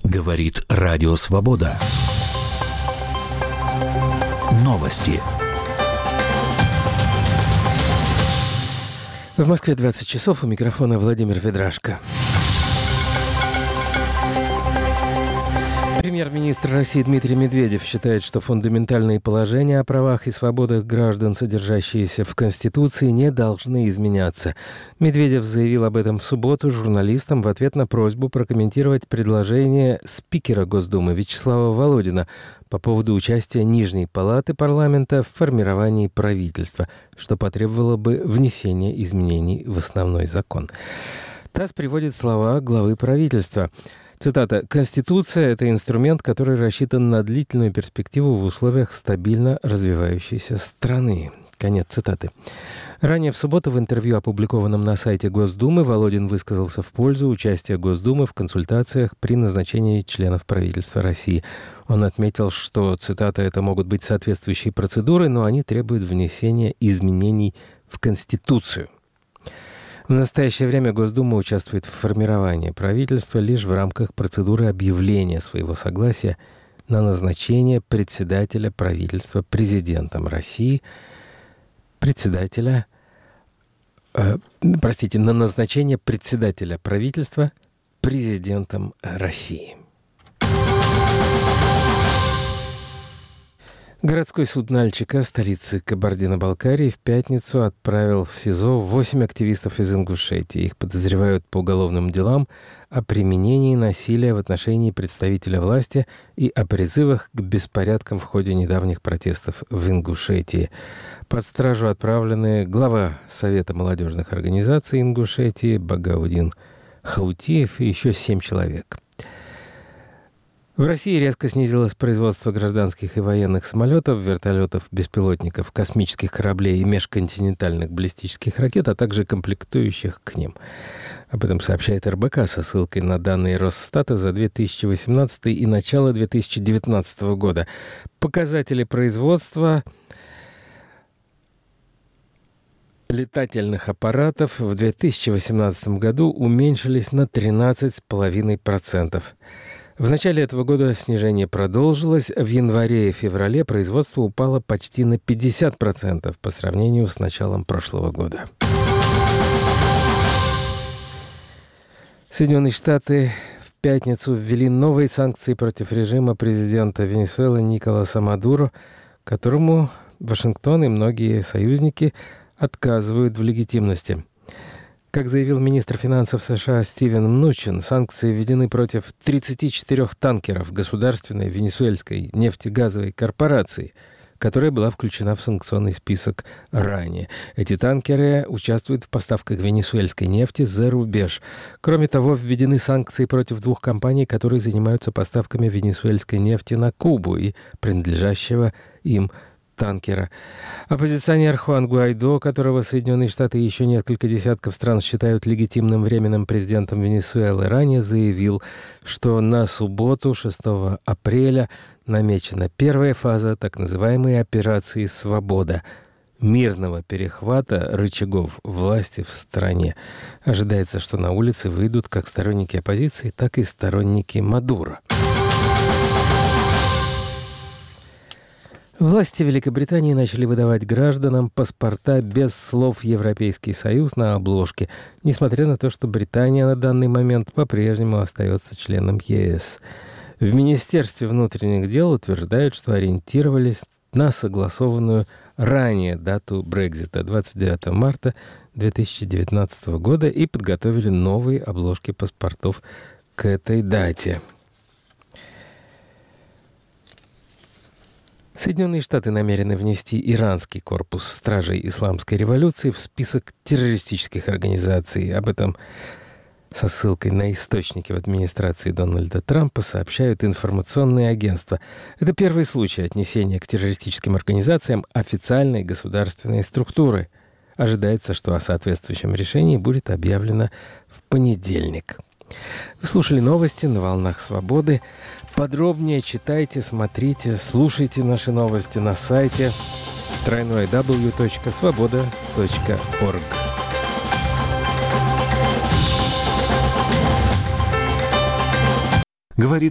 Говорит Радио Свобода. Новости. В Москве 20 часов. У микрофона Владимир Ведрашко. Премьер-министр России Дмитрий Медведев считает, что фундаментальные положения о правах и свободах граждан, содержащиеся в Конституции, не должны изменяться. Медведев заявил об этом в субботу журналистам в ответ на просьбу прокомментировать предложение спикера Госдумы Вячеслава Володина по поводу участия Нижней палаты парламента в формировании правительства, что потребовало бы внесения изменений в основной закон. ТАСС приводит слова главы правительства. Цитата. «Конституция – это инструмент, который рассчитан на длительную перспективу в условиях стабильно развивающейся страны». Конец цитаты. Ранее в субботу в интервью, опубликованном на сайте Госдумы, Володин высказался в пользу участия Госдумы в консультациях при назначении членов правительства России. Он отметил, что, цитата, «это могут быть соответствующие процедуры, но они требуют внесения изменений в Конституцию». В настоящее время Госдума участвует в формировании правительства лишь в рамках процедуры объявления своего согласия на назначение председателя правительства президентом России, на назначение председателя правительства президентом России. Городской суд Нальчика, столицы Кабардино-Балкарии, в пятницу отправил в СИЗО 8 активистов из Ингушетии. Их подозревают по уголовным делам о применении насилия в отношении представителя власти и о призывах к беспорядкам в ходе недавних протестов в Ингушетии. Под стражу отправлены глава Совета молодежных организаций Ингушетии Багаудин Хаутиев и еще 7 человек. В России резко снизилось производство гражданских и военных самолетов, вертолетов, беспилотников, космических кораблей и межконтинентальных баллистических ракет, а также комплектующих к ним. Об этом сообщает РБК со ссылкой на данные Росстата за 2018 и начало 2019 года. Показатели производства летательных аппаратов в 2018 году уменьшились на 13,5%. В начале этого года снижение продолжилось. В январе и феврале производство упало почти на 50% по сравнению с началом прошлого года. Соединенные Штаты в пятницу ввели новые санкции против режима президента Венесуэлы Николаса Мадуро, которому Вашингтон и многие союзники отказывают в легитимности. Как заявил министр финансов США Стивен Мнучин, санкции введены против 34 танкеров государственной венесуэльской нефтегазовой корпорации, которая была включена в санкционный список ранее. Эти танкеры участвуют в поставках венесуэльской нефти за рубеж. Кроме того, введены санкции против 2 компаний, которые занимаются поставками венесуэльской нефти на Кубу и принадлежащего им танкера. Оппозиционер Хуан Гуайдо, которого Соединенные Штаты и еще несколько десятков стран считают легитимным временным президентом Венесуэлы, ранее заявил, что на субботу, 6 апреля, намечена первая фаза так называемой операции «Свобода» — мирного перехвата рычагов власти в стране. Ожидается, что на улицы выйдут как сторонники оппозиции, так и сторонники Мадуро. Власти Великобритании начали выдавать гражданам паспорта без слов «Европейский Союз» на обложке, несмотря на то, что Британия на данный момент по-прежнему остается членом ЕС. В Министерстве внутренних дел утверждают, что ориентировались на согласованную ранее дату Брексита 29 марта 2019 года и подготовили новые обложки паспортов к этой дате. Соединенные Штаты намерены внести иранский корпус стражей исламской революции в список террористических организаций. Об этом со ссылкой на источники в администрации Дональда Трампа сообщают информационные агентства. Это первый случай отнесения к террористическим организациям официальной государственной структуры. Ожидается, что о соответствующем решении будет объявлено в понедельник. Вы слушали новости на «Волнах Свободы». Подробнее читайте, смотрите, слушайте наши новости на сайте www.svoboda.org. Говорит